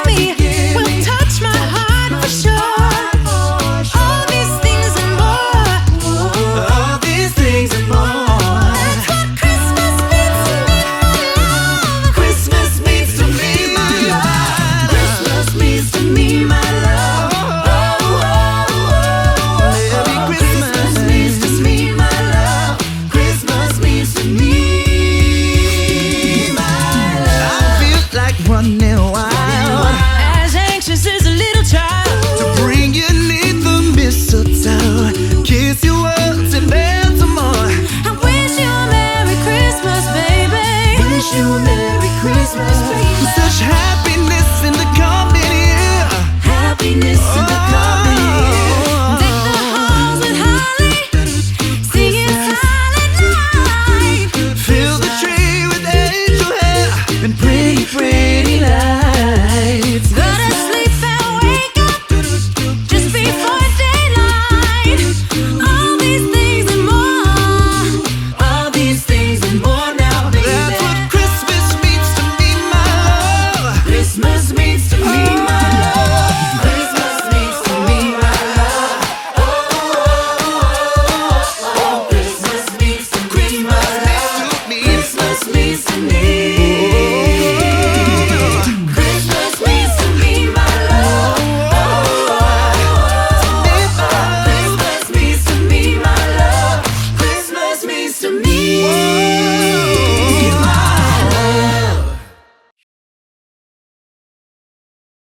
me will touch my heart for sure. All these things and more. All these things and more. That's what Christmas means to me, my love. Christmas means to me, my love. Christmas means to me, my